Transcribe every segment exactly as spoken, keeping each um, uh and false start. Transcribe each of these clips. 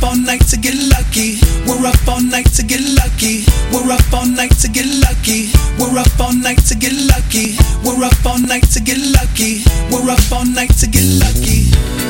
all night to get lucky. We're up all night to get lucky. We're up all night to get lucky. We're up all night to get lucky. We're up all night to get lucky. We're up all night to get lucky.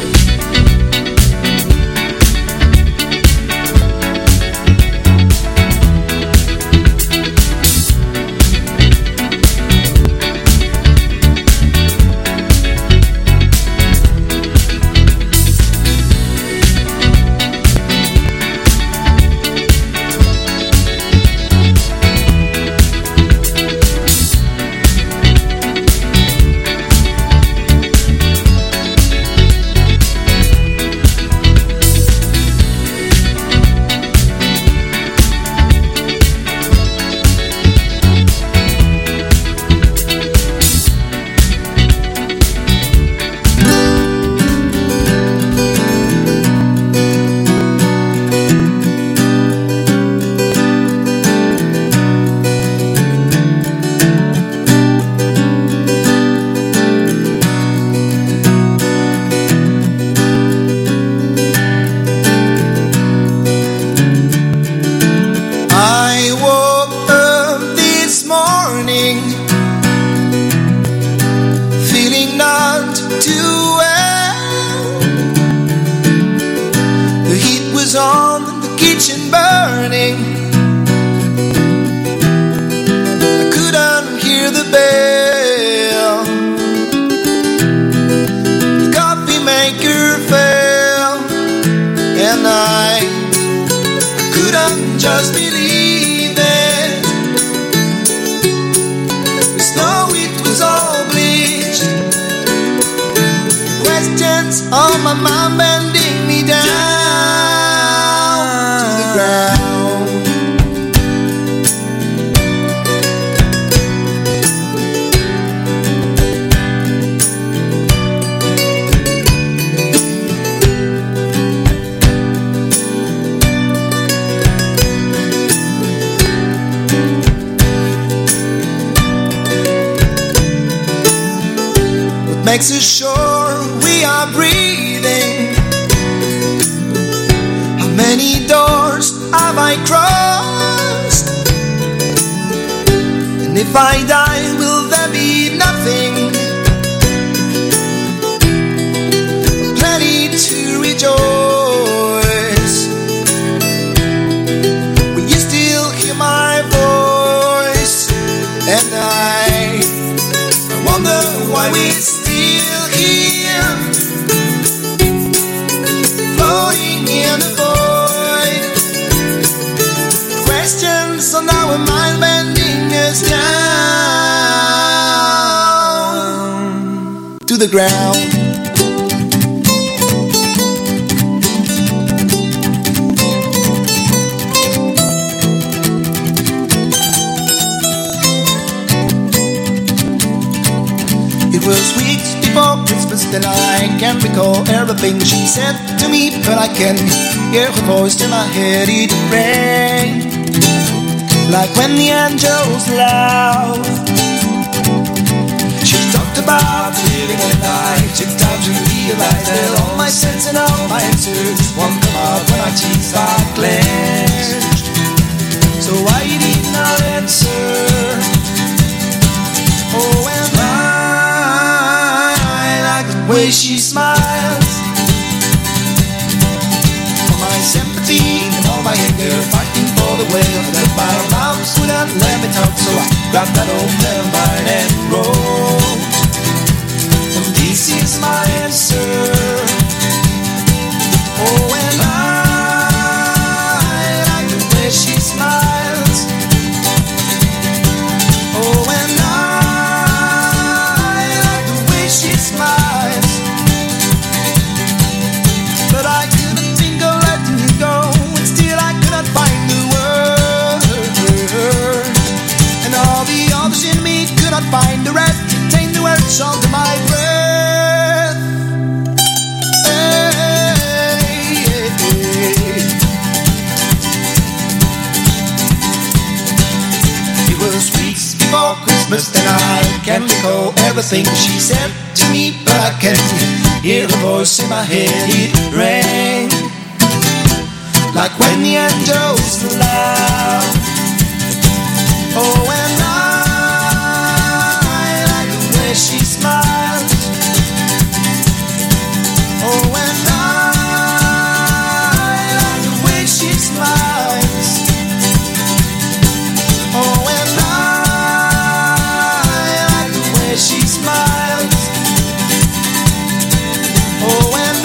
Makes us sure we are breathing. How many doors have I crossed? And if I die, will there be nothing? Plenty to rejoice. Will you still hear my voice? And I, I wonder why we here, floating in the void. Questions on our mind bending us down to the ground. It was weeks before Christmas, then I can't recall everything she said to me, but I can hear her voice in my head. It rang like when the angels laugh. She talked about living a life, took time to realize that all my sense and all my answers won't come out when my teeth are clenched. So I did not answer. Oh, and the way she smiles, for my sympathy and all my anger, fighting for the way that my mouth wouldn't let me talk. So I grabbed that old landmine and wrote, and this is my answer. Oh, and I like the way she smiles. Oh, and I like the way she smiles. But I couldn't think of letting you go, and still I couldn't find the word. And all the others in me could not find the rest to contain the words under my breath. Hey, hey, hey. It was weeks before Christmas, then I can't recall everything she said to me, but I can hear the voice in my head. It rang like when the angels laugh. Oh, and I like the way she smiles. Oh, and I like the way she smiles. Oh, and I like the way she smiles. Oh, and I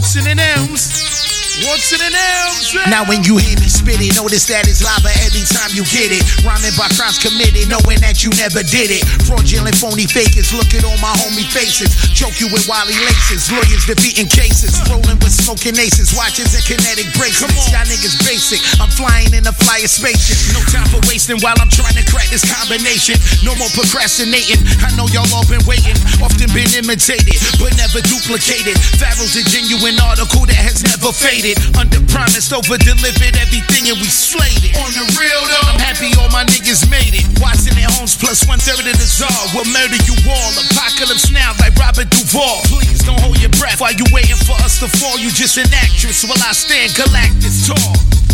What's in the M's? What's in the M's? Now when you hear me spit it, notice that it's lava every time you get it. Rhyming by crimes committed, knowing that you never did it. Fraudulent, phony fakers, look at all my homie faces. Choke you with wily laces, lawyers defeating cases. Rolling with smoking aces, watches and kinetic bracelets. Y'all niggas basic, I'm flying in a flyer spaceship. No time for wasting while I'm trying to crack this combination. No more procrastinating, I know y'all all been waiting. Often been imitated, but never duplicated. Pharaoh's a genuine article that has never faded. Under promised, over delivered everything and we slayed it. On the real though, I'm happy all my niggas made it. Watching their homes plus one third of the czar will murder you all. Apocalypse now like Robert Duvall. Please don't hold your breath while you waiting for us to fall. You just an actress while I stand Galactus tall.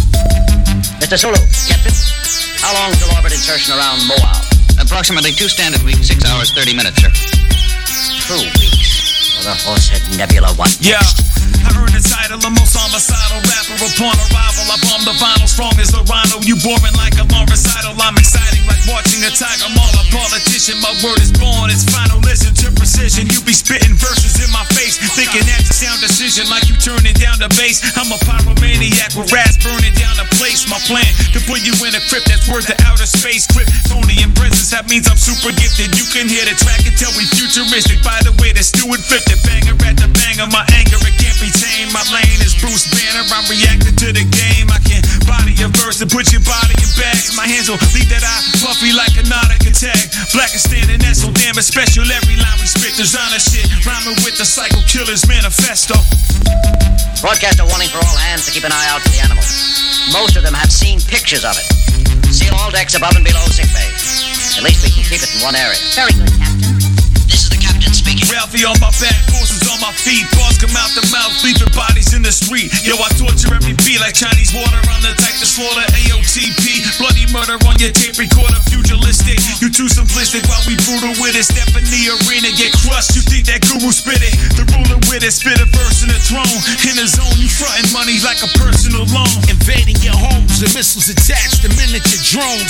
Mister Sulu, Captain, how long till orbit insertion around Moab? Approximately two standard weeks, six hours, thirty minutes, sir. Two weeks. Well, the Horsehead Nebula one. Yeah. I earned the title of most homicidal rapper upon arrival. I bomb the vinyl, strong as the rhino. You boring like a long recital. I'm exciting like watching a tiger maul a politician. My word is born, it's final. Listen to precision. You be spitting verses in my face, thinking that's a sound decision, like you turning down the bass. I'm a pyromaniac with rats burning down the place. My plan to put you in a crypt that's worth the outer space. Kryptonian presence, that means I'm super gifted. You can hear the track and tell we futuristic. By the way, the Stewart flipped it, banger at the banger. My anger, it can't be tamed. My lane is Bruce Banner. I'm reacting to the game. I can body a verse and put your body in bags. My hands will leave that eye puffy like a Nautica tag. Black is standing, that's so damn it's special. Every line we spit, designer shit. Rhyming with the Psycho Killers manifesto. Broadcast a warning for all hands to keep an eye out for the animal. Most of them have seen pictures of it. Seal all decks above and below sick bay. At least we can keep it in one area. Very good, Captain. This is the captain speaking. Ralphie on my back, forces on my feet. Bars come out the mouth, leaving bodies in the street. Yo, I torture every beat like Chinese water. I'm the type to slaughter A O T P. Bloody murder on your tape recorder, pugilistic. You too simplistic while we brutal with it. Step in the arena, get crushed. You think that guru spit it? The ruler with it, spit a verse in the throne. In the zone, you frontin' money like a personal loan. Invading your homes, the missiles attached to miniature drones.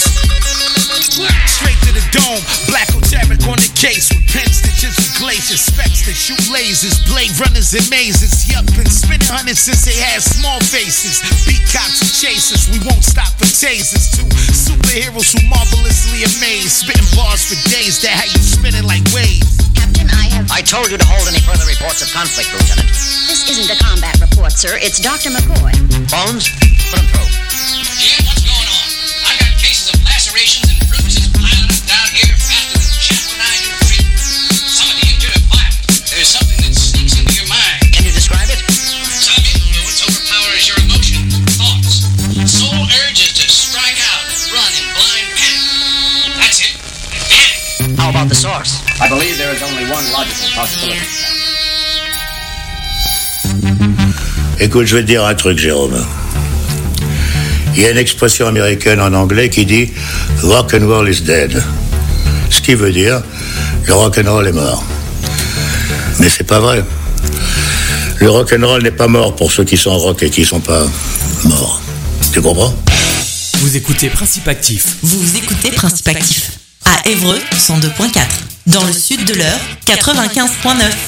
Straight to the dome, black Oteric on the case with pen stitches with glaciers, specs that shoot lasers, blade runners and mazes. Yup, been spinning hundreds since they had small faces. Beat cops and chasers, we won't stop for tasers. Two superheroes who marvelously amazed, spitting bars for days that had you spinning like waves. Captain, I have... I told you to hold any further reports of conflict, Lieutenant. This isn't a combat report, sir. It's Doctor McCoy. Phones? Put them through. Yeah, what's going on? I got cases of lacerations and bruises piling up down here faster than Chaplin I do treatment. Some of the injured are violent. There's something that sneaks into your mind. Can you describe it? Some influence overpowers your emotion, thoughts. Sole urge is to strike out and run in blind panic. That's it. Panic. How about the source? I believe there is only one logical possibility. Écoute, je vais te dire un truc, Jérôme. Il y a une expression américaine en anglais qui dit « rock and roll is dead ». Ce qui veut dire « le rock and roll est mort ». Mais c'est pas vrai. Le rock and roll n'est pas mort pour ceux qui sont rock et qui sont pas morts. Tu comprends? Vous écoutez Principe Actif. Vous écoutez Principe Actif. À Évreux, cent deux point quatre. Dans le sud de l'Eure, quatre-vingt-quinze point neuf.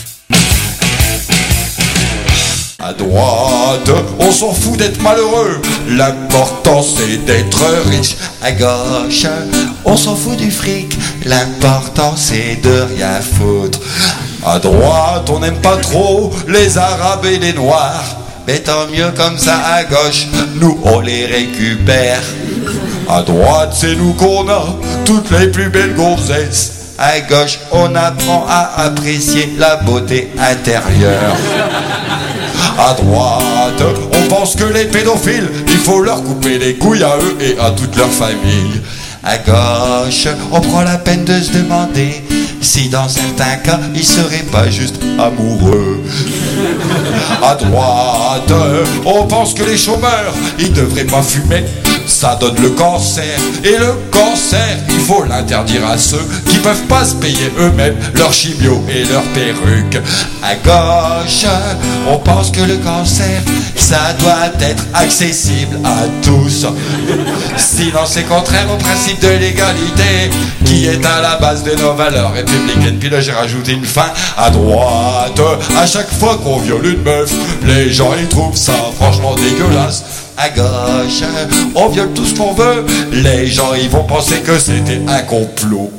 À droite, on s'en fout d'être malheureux. L'important c'est d'être riche. À gauche, on s'en fout du fric. L'important c'est de rien foutre. À droite, on n'aime pas trop les Arabes et les Noirs. Mais tant mieux comme ça à gauche, nous on les récupère. À droite, c'est nous qu'on a toutes les plus belles gonzesses. À gauche, on apprend à apprécier la beauté intérieure. À droite, on pense que les pédophiles, il faut leur couper les couilles à eux et à toute leur famille. À gauche, on prend la peine de se demander si dans certains cas, ils seraient pas juste amoureux. À droite, on pense que les chômeurs, ils devraient pas fumer. ça donne le cancer. Et le cancer, il faut l'interdire à ceux qui peuvent pas se payer eux-mêmes leur chimio et leur perruque. À gauche, on pense que le cancer, ça doit être accessible à tous. Sinon c'est contraire au principe de l'égalité qui est à la base de nos valeurs républicaines. Puis là j'ai rajouté une fin à droite. À chaque fois qu'on viole une meuf, les gens ils trouvent ça franchement dégueulasse. À gauche, on viole tout ce qu'on veut, les gens ils vont penser que c'était un complot.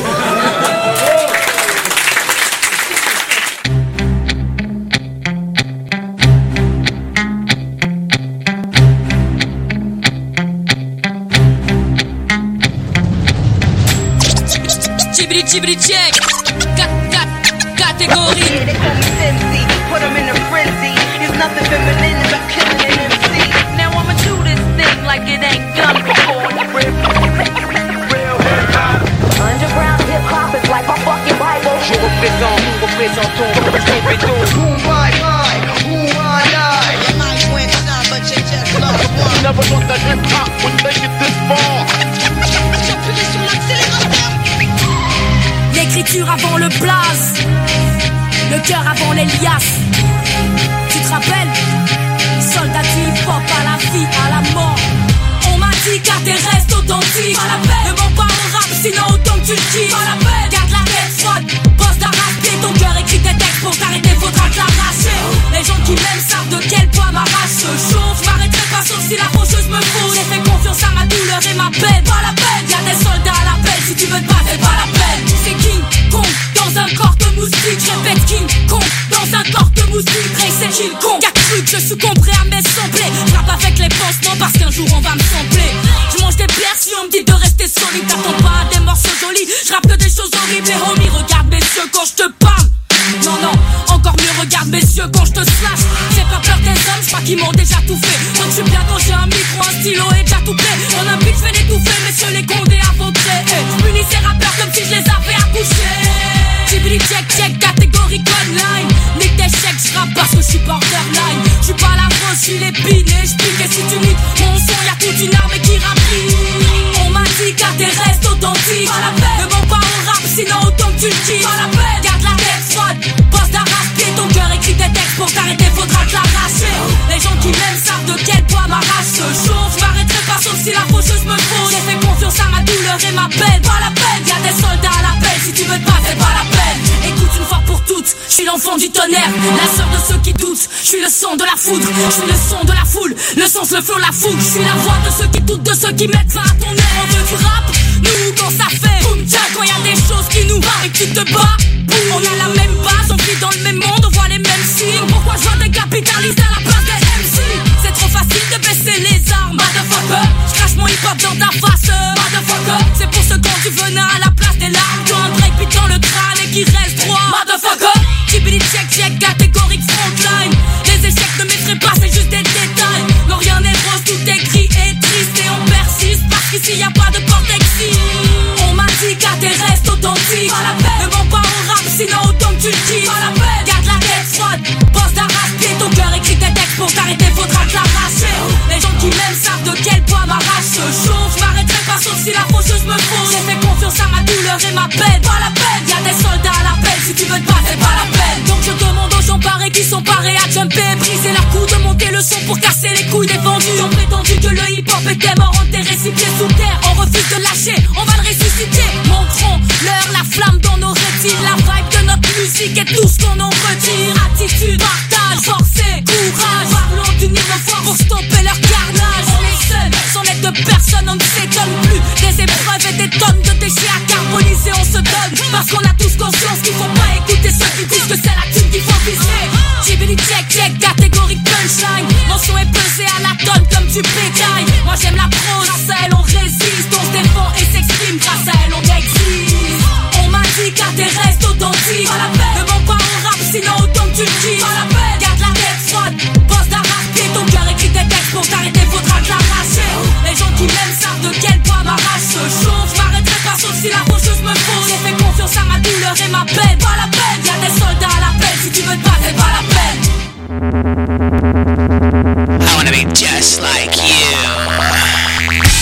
Chibri chibri check. Cat cat category. They call me Cincy, put them in a frenzy. There's nothing feminine about killing an M C. Now I'ma do this thing like it ain't done before. Real hip hop. Underground hip hop is like a fucking Bible. Je représente, nous représentons, représentons. Who my I, who my I. You might win some, but you just lost one. Never thought that hip hop would make it this far. J'appuie sur l'accélérateur. L'écriture avant le blaze, le cœur avant les liasses. Tu te rappelles? Soldat du hip-hop à la vie, à la mort. On m'a dit car t'es restes authentique. Pas la peine, ne mens pas au rap, sinon autant que tu le kiffes. Pas la peine, garde la tête froide, bosse d'arracher. Ton cœur écrit tes textes, pour t'arrêter faudra te l'arracher. Les gens qui m'aiment savent de quel poids ma race se chauffe. Je m'arrêterai pas sauf si la faucheuse me fausse. J'ai fait confiance à ma douleur et ma peine. Pas la peine, y'a des soldats à l'appel. Si tu veux te battre, c'est pas la peine. C'est King Kong dans un corps de moustique. Je répète King Kong dans un corps de moustique. Ray c'est King Kong. Y'a cru que je succomberai à mes semblés. Je rappe avec les pansements parce qu'un jour on va me sampler. Je mange des pierres si on me dit de rester solide. T'attends pas à des morceaux jolis. Je rappe que des choses horribles. Et homie, regarde mes yeux quand je te parle. Non, non, encore mieux, regarde mes yeux quand je te slash. J'ai pas peur des hommes, je crois qu'ils m'ont déjà tout fait. Donc je suis bien quand j'ai un micro, un stylo et déjà tout prêt. En un beat, je vais l'étouffer, messieurs les condés à vautrer. Punis ces rappeurs comme si je les avais accouchés. Chibri check, check, catégorie online. Nique tes chèques, je rappe parce que je suis borderline. Je suis pas la rose, je suis l'épine et je pique. Et si tu niques mon son, y'a toute une armée qui rapplique. On m'a dit car t'es restes authentique. Pas la peine, ne mens pas au rap, sinon autant que tu le kiffes. Pas la peine, garde la tête froide, bosse d'arrache-pied. Ton cœur écrit tes textes, pour t'arrêter faudra te l'arracher. Les gens qui m'aiment savent de quel poids ma race se chauffe. Je m'arrêterai pas sauf si la faucheuse me fausse. J'ai fait confiance à ma douleur et ma peine. Pas la peine, y'a des soldats à l'appel. Si tu veux te battre, c'est pas la peine. Écoute une fois pour toutes, je suis l'enfant du tonnerre, la sœur de ceux qui doutent. Je suis le son de la foudre, je suis le son de la foule, le sens, le flow, la fougue. Je suis la voix de ceux qui doutent, de ceux qui mettent fin à ton air. On veut du rap, nous quand ça fait boum tcha, quand y'a des choses qui nous barrent et que tu te bats. On a la même base, on vit dans le même monde, on voit les mêmes signes. Pourquoi je vois des capitalistes à la place des M C? C'est trop facile de baisser les armes, motherfucker. Je crache mon hip-hop dans ta face, motherfucker. C'est pour ce quand tu venin à la place des larmes. Tu as un breakbeat dans le crâne et qui reste droit, motherfucker. Chibili check check, catégorique frontline. Les échecs ne m'effraient pas, c'est juste des détails. Non rien n'est rose, tout est gris et triste. Et on persiste parce qu'ici y'a pas de porte exit. On m'a dit car t'es restes authentique. Pas la peine, ne mens pas au rap, sinon autant que tu le kiffes. Pas la peine, garde la tête froide, bosse d'arrache-pied. Ton cœur écrit tes textes, pour t'arrêter faudra te l'arracher. Les gens qui m'aiment savent de quel poids ma race se chauffe. Je m'arrêterai pas sauf si la faucheuse me fausse. J'ai fait confiance à ma douleur et ma peine. Pas la peine, y'a des soldats à l'appel. Si tu veux te battre, c'est pas la peine. Donc je demande aux gens parés qui sont parés à jumper, briser la cou, de monter le son pour casser les couilles des vendus. Ils ont prétendu que le hip-hop était mort, enterré six pieds sous terre. On refuse de lâcher, on va le ressusciter. Montrons leur la flamme dans nos rétines. La vibe de notre musique est tout ce qu'on en retire. Attitude, partage, forcé, courage. Parlons d'unir nos forces pour stopper leur carnage. On est seuls, sans l'aide de personne, on ne s'étonne plus. Des épreuves et des tonnes de déchets à carboniser, on se donne. Parce qu'on a tous conscience qu'il faut pas écouter ceux qui disent que c'est la thune qu'il faut viser. Chibili check check, catégorique punchline. Mon son est pesé à la tonne comme tu pétailles. Moi j'aime la prose, grâce à elle on résiste. On se défend et s'exprime, grâce à elle on existe. On m'a dit car t'es restes authentique. Pas la peine, ne mens pas au rap, sinon autant que tu le kiffes. Pas la peine, garde la tête froide, bosse d'arrache-pied. Ton cœur écrit tes textes, pour t'arrêter faudra te l'arracher. Les gens qui m'aiment savent de quel poids ma race se chauffe. Je m'arrêterai pas sauf si la faucheuse me fausse. J'ai fait confiance à ma douleur et ma peine. Pas la peine, y'a des soldats à l'appel. Si tu veux te battre, c'est pas la peine. I wanna be just like you.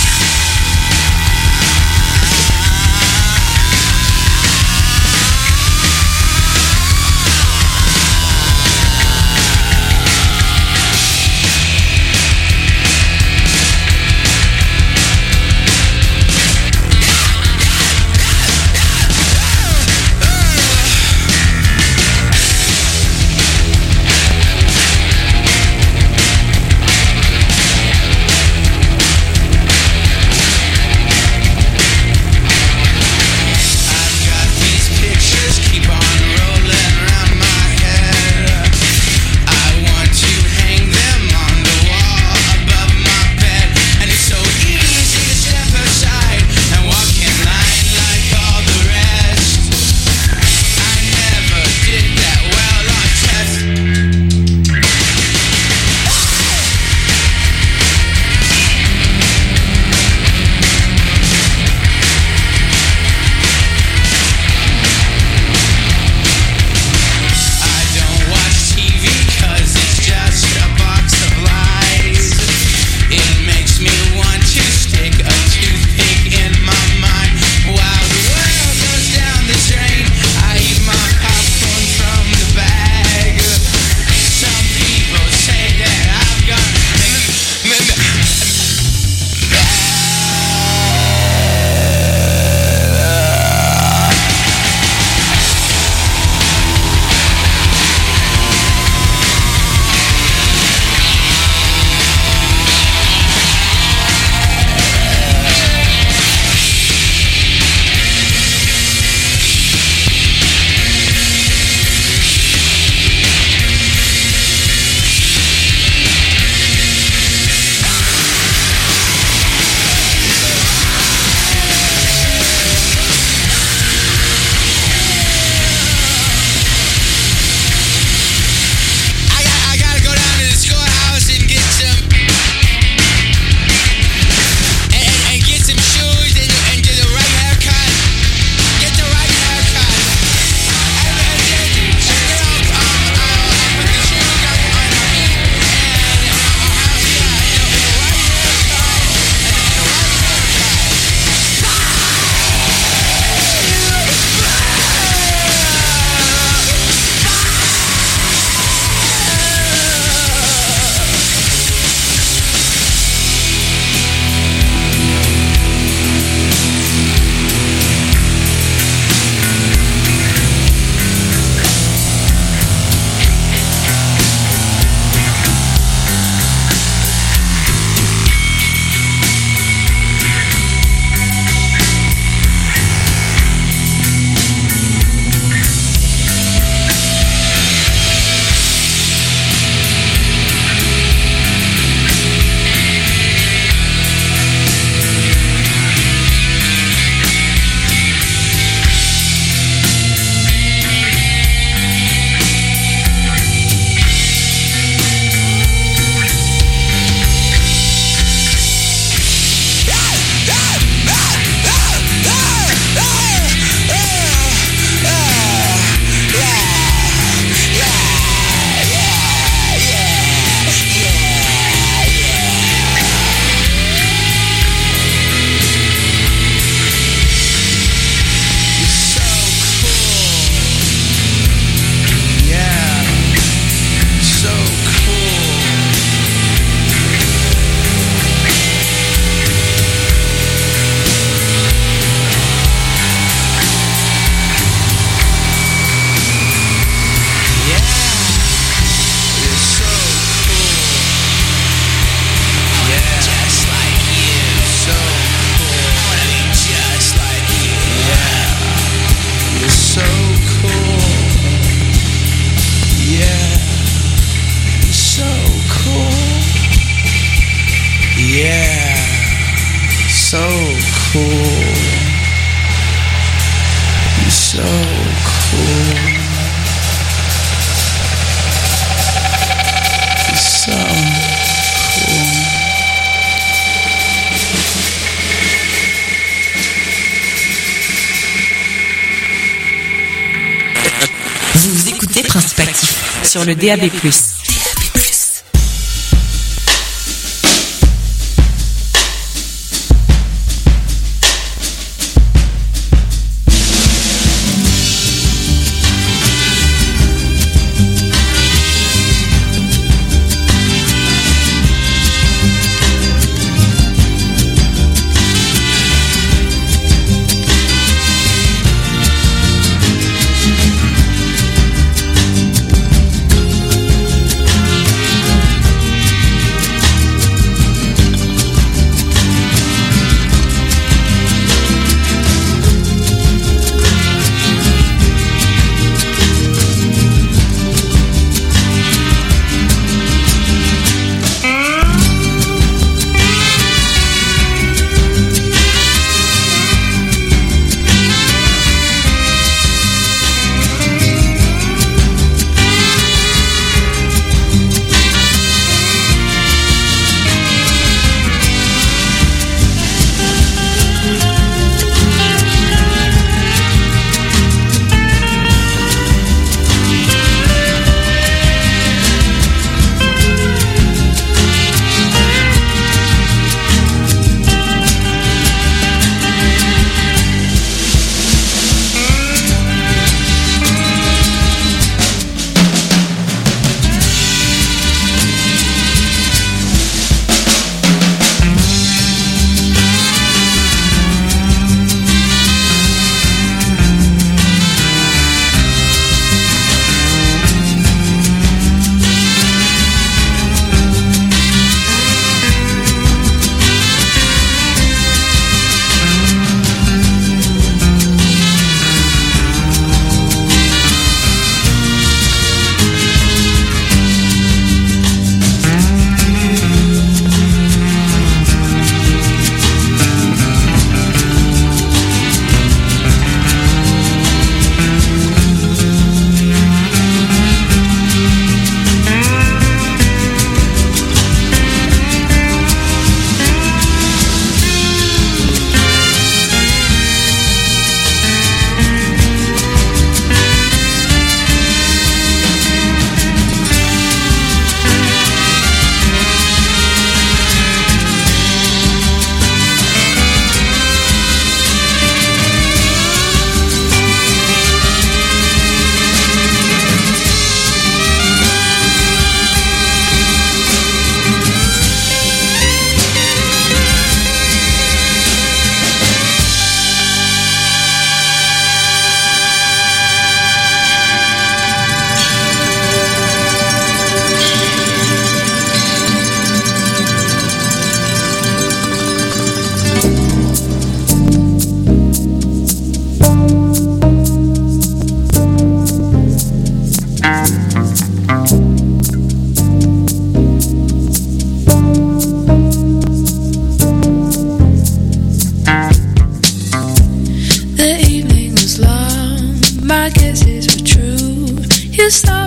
cool. You're so cool. You're so cool. Vous écoutez Principe Actif sur le D A B plus. The evening was long, my guesses were true. You saw